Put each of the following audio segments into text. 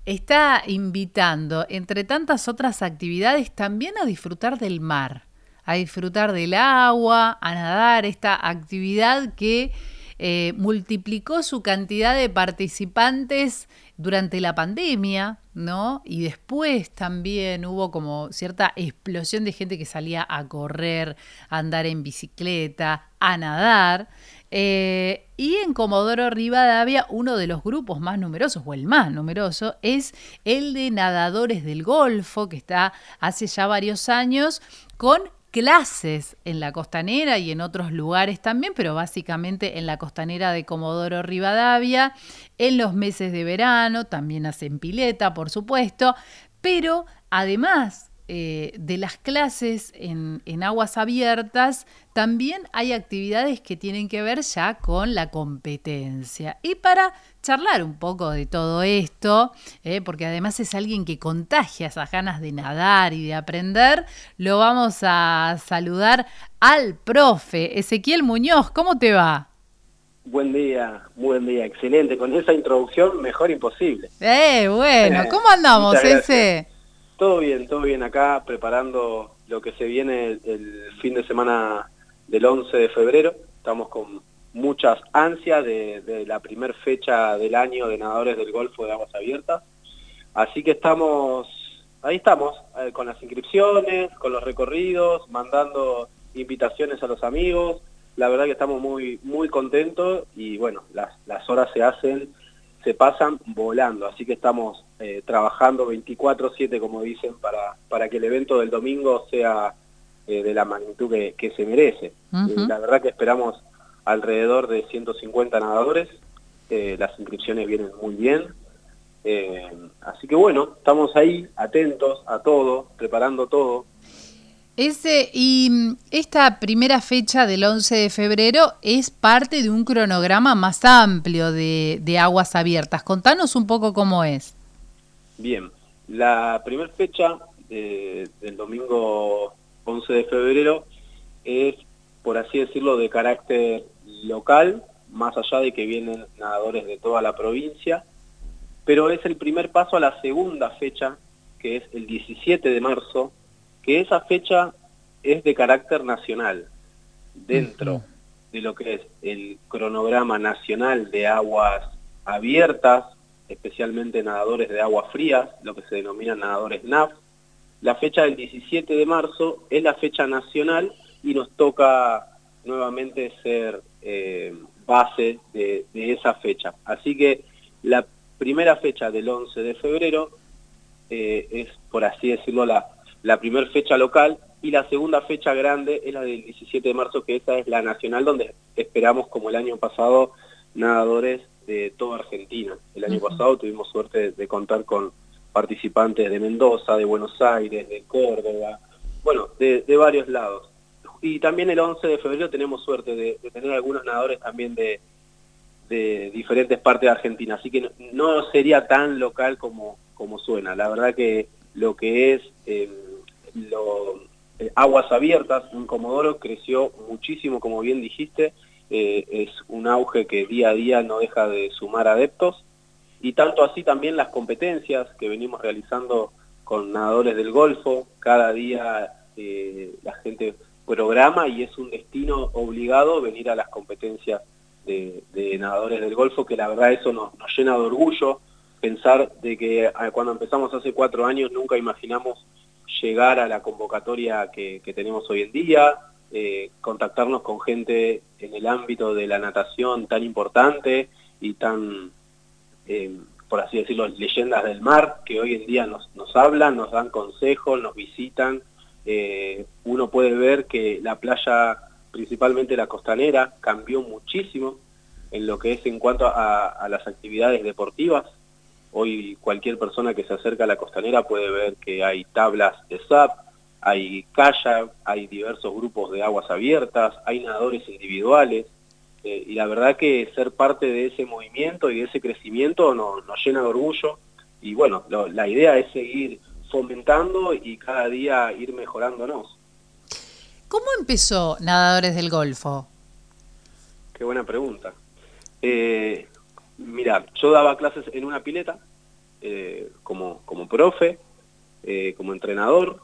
está invitando, entre tantas otras actividades, también a disfrutar del mar, a disfrutar del agua, a nadar, esta actividad que multiplicó su cantidad de participantes durante la pandemia, ¿no? Y después también hubo como cierta explosión de gente que salía a correr, a andar en bicicleta, a nadar. Y en Comodoro Rivadavia, uno de los grupos más numerosos, o el más numeroso, es el de Nadadores del Golfo, que está hace ya varios años con clases en la Costanera y en otros lugares también, pero básicamente en la Costanera de Comodoro Rivadavia, en los meses de verano, también hacen pileta, por supuesto, pero además de las clases en aguas abiertas, también hay actividades que tienen que ver ya con la competencia. Y para charlar un poco de todo esto, porque además es alguien que contagia esas ganas de nadar y de aprender, lo vamos a saludar al profe Ezequiel Muñoz. ¿Cómo te va? Buen día, excelente. Con esa introducción, mejor imposible. Bueno, ¿cómo andamos, Muchas gracias. ese? Todo bien acá, preparando lo que se viene el fin de semana del 11 de febrero. Estamos con muchas ansias de la primer fecha del año de Nadadores del Golfo de Aguas Abiertas. Así que ahí estamos, con las inscripciones, con los recorridos, mandando invitaciones a los amigos. La verdad que estamos muy contentos y bueno, las horas se pasan volando, así que estamos trabajando 24/7, como dicen, para que el evento del domingo sea de la magnitud que se merece. Uh-huh. La verdad que esperamos alrededor de 150 nadadores, las inscripciones vienen muy bien, así que bueno, estamos ahí atentos a todo, preparando todo. Y esta primera fecha del 11 de febrero es parte de un cronograma más amplio de aguas abiertas. Contanos un poco cómo es. Bien, la primera fecha del domingo 11 de febrero es, por así decirlo, de carácter local, más allá de que vienen nadadores de toda la provincia, pero es el primer paso a la segunda fecha, que es el 17 de marzo, que esa fecha es de carácter nacional, dentro de lo que es el cronograma nacional de aguas abiertas, especialmente nadadores de aguas frías, lo que se denominan nadadores NAF. La fecha del 17 de marzo es la fecha nacional y nos toca nuevamente ser base de esa fecha. Así que la primera fecha del 11 de febrero es, por así decirlo, la primera fecha local, y la segunda fecha grande es la del 17 de marzo, que esa es la nacional, donde esperamos, como el año pasado, nadadores de toda Argentina. El año pasado tuvimos suerte de contar con participantes de Mendoza, de Buenos Aires, de Córdoba, bueno, de varios lados. Y también el 11 de febrero tenemos suerte de tener algunos nadadores también de diferentes partes de Argentina, así que no sería tan local como suena. La verdad que lo que es aguas abiertas en Comodoro creció muchísimo, como bien dijiste, es un auge que día a día no deja de sumar adeptos, y tanto así también las competencias que venimos realizando con nadadores del Golfo. Cada día la gente programa y es un destino obligado venir a las competencias de nadadores del Golfo, que la verdad eso nos llena de orgullo, pensar de que cuando empezamos hace 4 años nunca imaginamos llegar a la convocatoria que tenemos hoy en día, contactarnos con gente en el ámbito de la natación tan importante y tan, por así decirlo, leyendas del mar, que hoy en día nos hablan, nos dan consejos, nos visitan. Uno puede ver que la playa, principalmente la costanera, cambió muchísimo en lo que es en cuanto a las actividades deportivas. Hoy cualquier persona que se acerca a la costanera puede ver que hay tablas de SUP, hay kayak, hay diversos grupos de aguas abiertas, hay nadadores individuales, y la verdad que ser parte de ese movimiento y de ese crecimiento nos llena de orgullo, y bueno, la idea es seguir fomentando y cada día ir mejorándonos. ¿Cómo empezó Nadadores del Golfo? Qué buena pregunta. Mira, yo daba clases en una pileta como profe, como entrenador,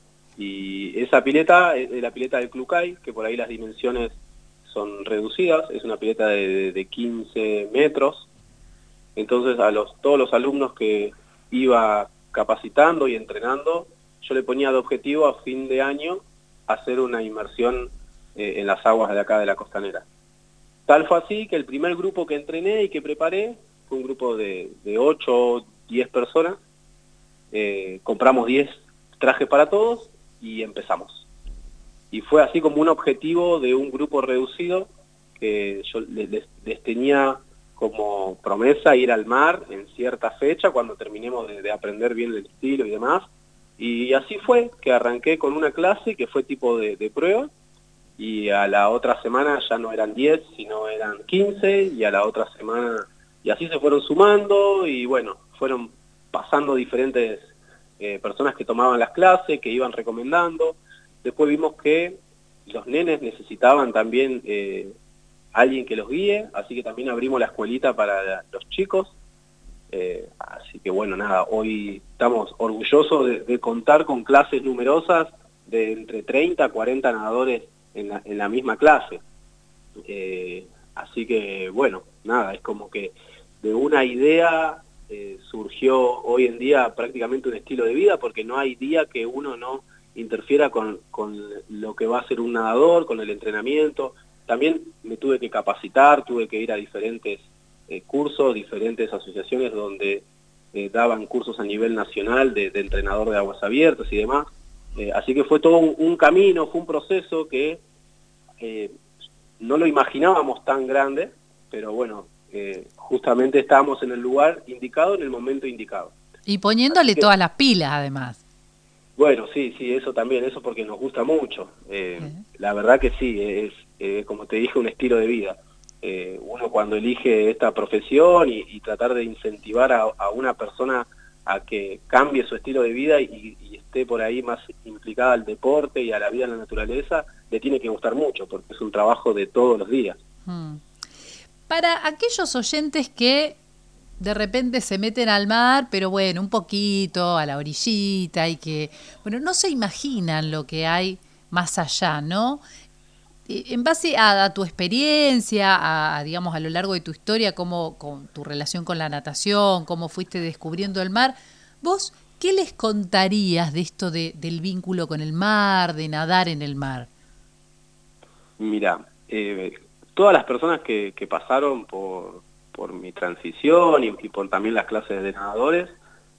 y esa pileta es la pileta del Clucay, que por ahí las dimensiones son reducidas, es una pileta de 15 metros, entonces todos los alumnos que iba capacitando y entrenando, yo le ponía de objetivo a fin de año hacer una inmersión en las aguas de acá de la Costanera. Tal fue así que el primer grupo que entrené y que preparé fue un grupo de 8 o 10 personas, compramos 10 trajes para todos y empezamos. Y fue así como un objetivo de un grupo reducido que yo les tenía como promesa ir al mar en cierta fecha cuando terminemos de aprender bien el estilo y demás. Y así fue que arranqué con una clase que fue tipo de prueba, y a la otra semana ya no eran 10, sino eran 15, y a la otra semana, y así se fueron sumando, y bueno, fueron pasando diferentes personas que tomaban las clases, que iban recomendando. Después vimos que los nenes necesitaban también alguien que los guíe, así que también abrimos la escuelita para los chicos. Así que bueno, nada, hoy estamos orgullosos de contar con clases numerosas de entre 30 a 40 nadadores en la misma clase. Así que bueno, nada, es como que de una idea surgió hoy en día prácticamente un estilo de vida, porque no hay día que uno no interfiera con lo que va a ser un nadador, con el entrenamiento. También me tuve que capacitar, tuve que ir a diferentes cursos, diferentes asociaciones donde daban cursos a nivel nacional de entrenador de aguas abiertas y demás. Así que fue todo un camino, fue un proceso que no lo imaginábamos tan grande, pero bueno, justamente estábamos en el lugar indicado, en el momento indicado. Y poniéndole todas las pilas, además. Bueno, sí, eso también, eso porque nos gusta mucho. La verdad que sí, es como te dije, un estilo de vida. Uno cuando elige esta profesión y tratar de incentivar a una persona a que cambie su estilo de vida y esté por ahí más implicada al deporte y a la vida en la naturaleza, le tiene que gustar mucho, porque es un trabajo de todos los días. Para aquellos oyentes que de repente se meten al mar, pero bueno, un poquito a la orillita, y que, bueno, no se imaginan lo que hay más allá, ¿no? En base a tu experiencia, digamos, a lo largo de tu historia, con tu relación con la natación, cómo fuiste descubriendo el mar, ¿vos qué les contarías de esto del vínculo con el mar, de nadar en el mar? Mira, todas las personas que pasaron por mi transición y por también las clases de nadadores,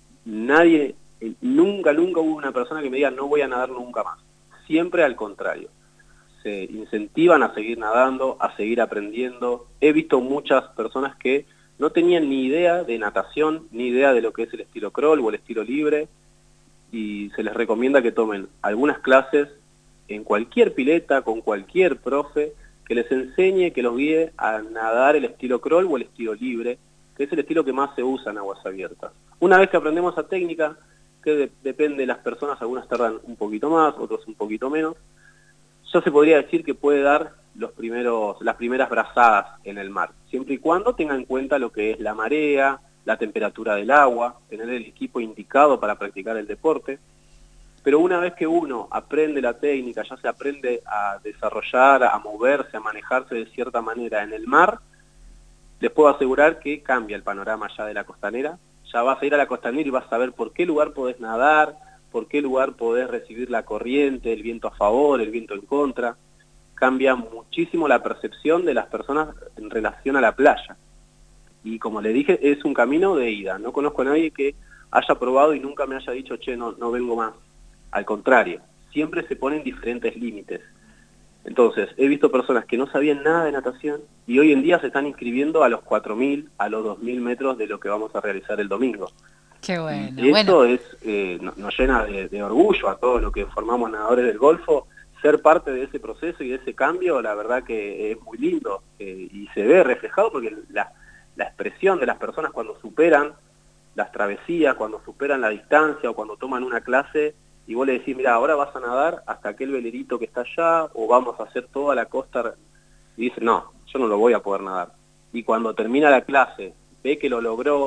nunca hubo una persona que me diga no voy a nadar nunca más. Siempre al contrario. Se incentivan a seguir nadando, a seguir aprendiendo. He visto muchas personas que no tenían ni idea de natación, ni idea de lo que es el estilo crawl o el estilo libre, y se les recomienda que tomen algunas clases en cualquier pileta, con cualquier profe, que les enseñe, que los guíe a nadar el estilo crawl o el estilo libre, que es el estilo que más se usa en aguas abiertas. Una vez que aprendemos esa técnica, que depende de las personas, algunas tardan un poquito más, otros un poquito menos, ya se podría decir que puede dar las primeras brazadas en el mar, siempre y cuando tenga en cuenta lo que es la marea, la temperatura del agua, tener el equipo indicado para practicar el deporte. Pero una vez que uno aprende la técnica, ya se aprende a desarrollar, a moverse, a manejarse de cierta manera en el mar, les puedo asegurar que cambia el panorama ya de la costanera. Ya vas a ir a la costanera y vas a saber por qué lugar podés nadar, por qué lugar podés recibir la corriente, el viento a favor, el viento en contra. Cambia muchísimo la percepción de las personas en relación a la playa. Y como le dije, es un camino de ida. No conozco a nadie que haya probado y nunca me haya dicho, che, no vengo más. Al contrario, siempre se ponen diferentes límites. Entonces, he visto personas que no sabían nada de natación y hoy en día se están inscribiendo a los 4.000, a los 2.000 metros de lo que vamos a realizar el domingo. Qué bueno. Y eso nos llena de orgullo a todos los que formamos nadadores del Golfo. Ser parte de ese proceso y de ese cambio, la verdad que es muy lindo y se ve reflejado porque la expresión de las personas cuando superan las travesías, cuando superan la distancia o cuando toman una clase y vos le decís, mira, ahora vas a nadar hasta aquel velerito que está allá o vamos a hacer toda la costa, y dice, no, yo no lo voy a poder nadar. Y cuando termina la clase, ve que lo logró,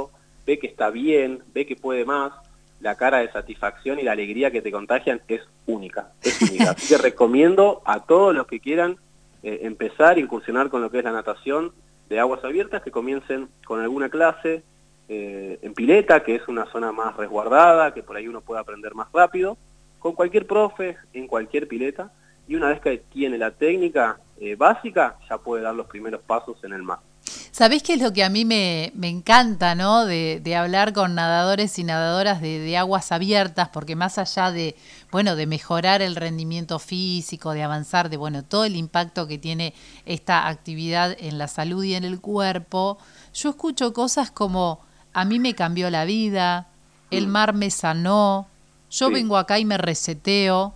ve que está bien, ve que puede más, la cara de satisfacción y la alegría que te contagian es única, es única. Así que recomiendo a todos los que quieran empezar, incursionar con lo que es la natación de aguas abiertas, que comiencen con alguna clase en pileta, que es una zona más resguardada, que por ahí uno puede aprender más rápido, con cualquier profe, en cualquier pileta, y una vez que tiene la técnica básica, ya puede dar los primeros pasos en el mar. ¿Sabés qué es lo que a mí me encanta, ¿no? De hablar con nadadores y nadadoras de aguas abiertas, porque más allá de, bueno, de mejorar el rendimiento físico, de avanzar, de, bueno, todo el impacto que tiene esta actividad en la salud y en el cuerpo, yo escucho cosas como, a mí me cambió la vida, el mar me sanó, yo vengo acá y me reseteo,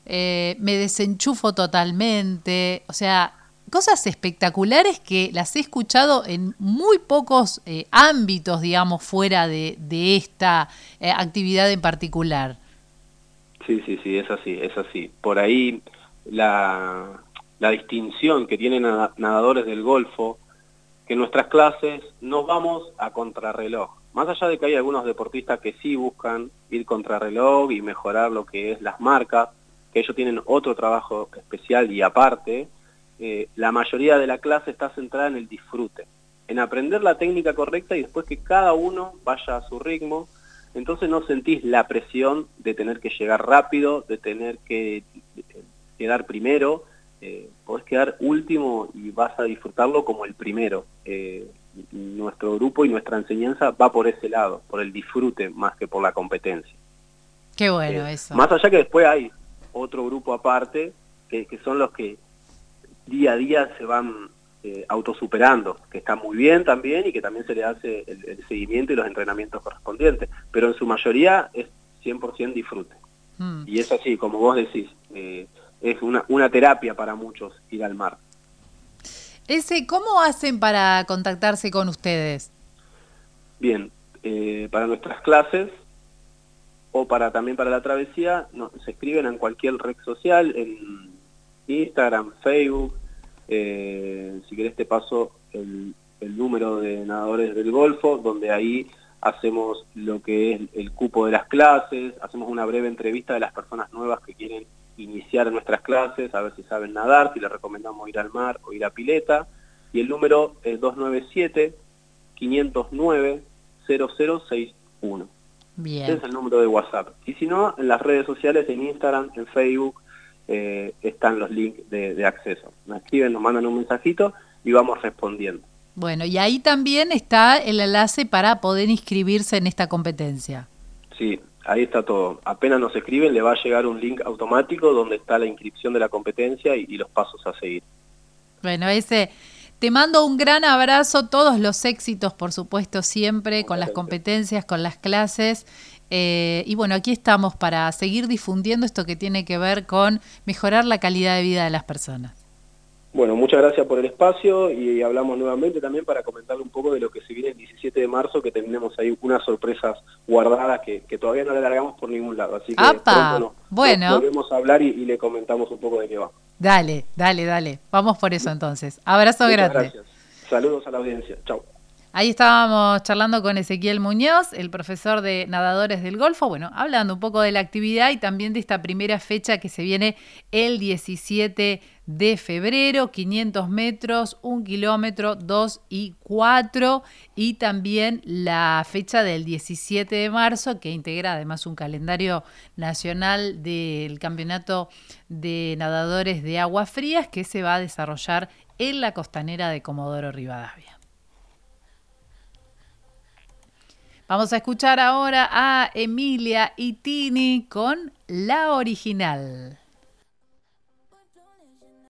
me desenchufo totalmente, o sea, cosas espectaculares que las he escuchado en muy pocos ámbitos, digamos, fuera de esta actividad en particular. Sí, es así, es así. Por ahí la distinción que tienen nadadores del Golfo, que en nuestras clases nos vamos a contrarreloj. Más allá de que hay algunos deportistas que sí buscan ir contrarreloj y mejorar lo que es las marcas, que ellos tienen otro trabajo especial y aparte, la mayoría de la clase está centrada en el disfrute, en aprender la técnica correcta y después que cada uno vaya a su ritmo. Entonces no sentís la presión de tener que llegar rápido, de tener que quedar primero, podés quedar último y vas a disfrutarlo como el primero. Nuestro grupo y nuestra enseñanza va por ese lado, por el disfrute más que por la competencia. Qué bueno eso. Más allá que después hay otro grupo aparte, que son los que día a día se van autosuperando, que está muy bien también y que también se le hace el seguimiento y los entrenamientos correspondientes, pero en su mayoría es 100% disfrute. Y es así, como vos decís, es una terapia para muchos ir al mar. ¿Cómo hacen para contactarse con ustedes? Bien, para nuestras clases o también para la travesía, se escriben en cualquier red social, en Instagram, Facebook, si querés te paso el número de nadadores del Golfo, donde ahí hacemos lo que es el cupo de las clases, hacemos una breve entrevista de las personas nuevas que quieren iniciar nuestras clases, a ver si saben nadar, si les recomendamos ir al mar o ir a pileta, y el número es 297-509-0061. Bien. Ese es el número de WhatsApp. Y si no, en las redes sociales, en Instagram, en Facebook, están los links de acceso. Nos escriben, nos mandan un mensajito y vamos respondiendo. Bueno, y ahí también está el enlace para poder inscribirse en esta competencia. Sí, ahí está todo. Apenas nos escriben, le va a llegar un link automático donde está la inscripción de la competencia y los pasos a seguir. Bueno, te mando un gran abrazo, todos los éxitos, por supuesto, siempre con las competencias, con las clases. Y bueno, aquí estamos para seguir difundiendo esto que tiene que ver con mejorar la calidad de vida de las personas. Bueno, muchas gracias por el espacio y hablamos nuevamente también para comentarle un poco de lo que se viene el 17 de marzo, que tenemos ahí unas sorpresas guardadas que todavía no le largamos por ningún lado. Así que pronto nos volvemos a hablar y le comentamos un poco de qué va. Dale. Vamos por eso entonces. Abrazo grande. Gracias. Saludos a la audiencia. Chau. Ahí estábamos charlando con Ezequiel Muñoz, el profesor de nadadores del Golfo, bueno, hablando un poco de la actividad y también de esta primera fecha que se viene el 17 de febrero, 500 metros, 1 kilómetro, 2 y 4, y también la fecha del 17 de marzo, que integra además un calendario nacional del Campeonato de Nadadores de Aguas Frías que se va a desarrollar en la costanera de Comodoro Rivadavia. Vamos a escuchar ahora a Emilia y Tini con La Original.